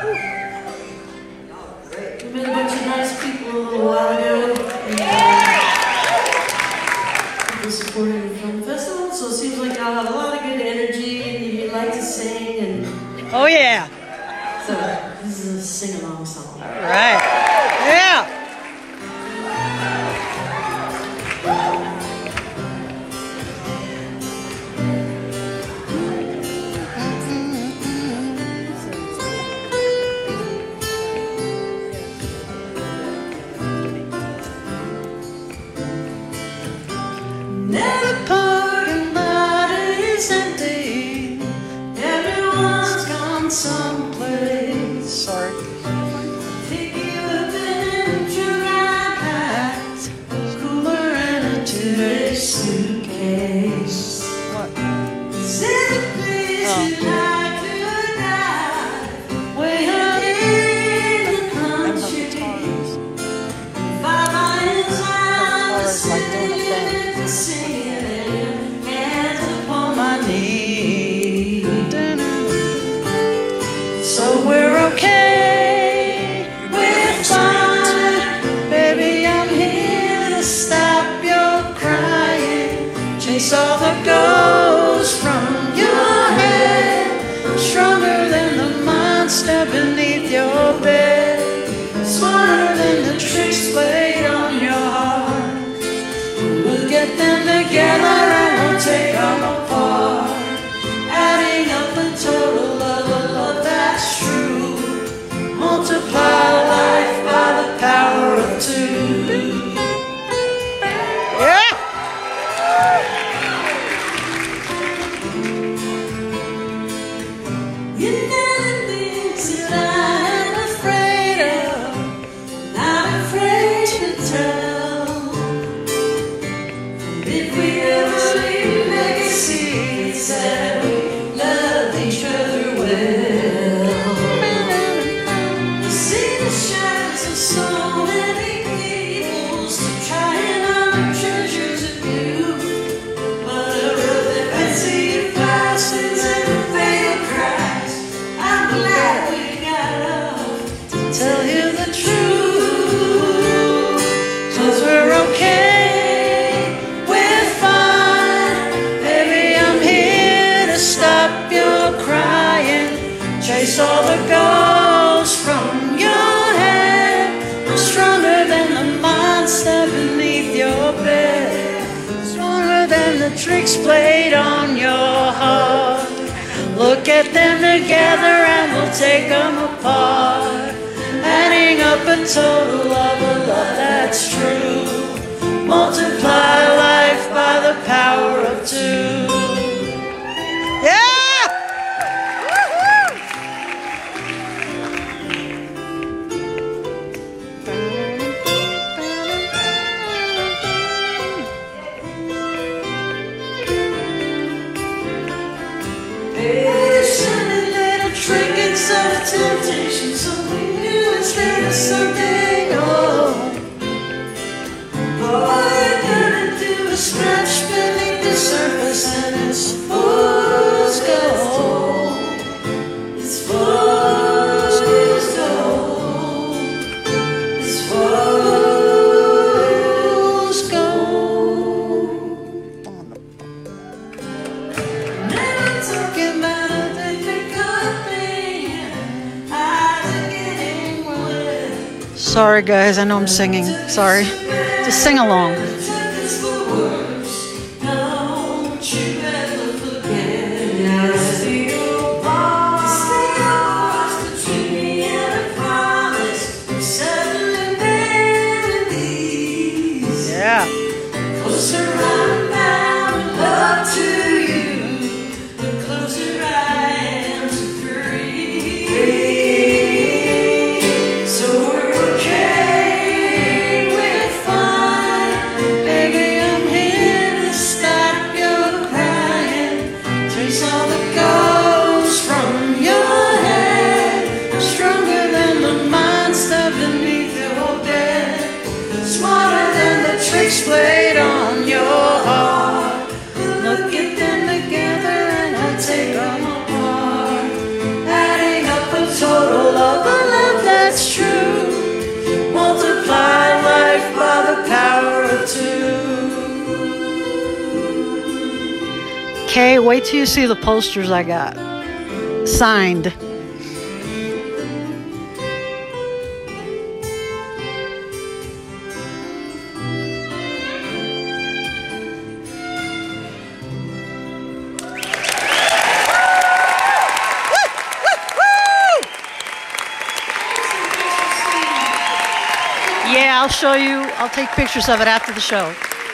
We met a bunch of nice people a little while ago. People supported the film festival, so it seems like y'all have a lot of good energy and you like to sing. And oh yeah. So this is a sing-along song. All right. Yeah. The parking lot is empty. Everyone's gone someplace. Sorry. Pick you up in dry packs, cooler and a two-day suitcase. What? Is it a place you'd like to die? Way out in the country. 5 miles out the city. Singing hands upon my knees. So we're okay, we're fine. Baby, I'm here to stop your crying. Chase all the ghosts from your head. Stronger than the monster beneath your bed. Smarter than the tricks played on your heart. We'll get them together and we'll take them apart, adding up a total of a love that's true. Multiply life by the power of 2. Yeah. You know the things that I'm afraid of, not afraid to tell. If we ever leave legacy, it's that we love each other well. You see the shadows of so many people still trying on treasures of you. But a road that leads to your fastens and a fatal cries. I'm glad we got love to tell you the truth. 'Cause we're okay. Chase all the ghosts from your head. I'm stronger than the monster beneath your bed. Stronger than the tricks played on your heart. Look at them together and we'll take them apart, adding up a total of a love that's true. Multiply life by the power of 2. Yeah. Shiny little trinkets of temptation, so we knew it's there someday. Oh, all you gotta do is scratch beneath the surface, and it's fool's gold. It's fool's gold. It's fool's gold. Never talking about a different company. Eyes are getting wet. Sorry guys, I know I'm singing. Sorry. Just sing along. Yeah. Closer I'm bound, love to you, the closer I am to free. So we're okay, we're fine. of the love that's true. Multiply life by the power of two. Kay, wait till you see the posters I got. Signed. Yeah, I'll show you. I'll take pictures of it after the show.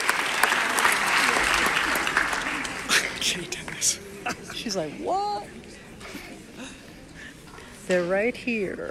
Jay Dennis. She's like, what? They're right here.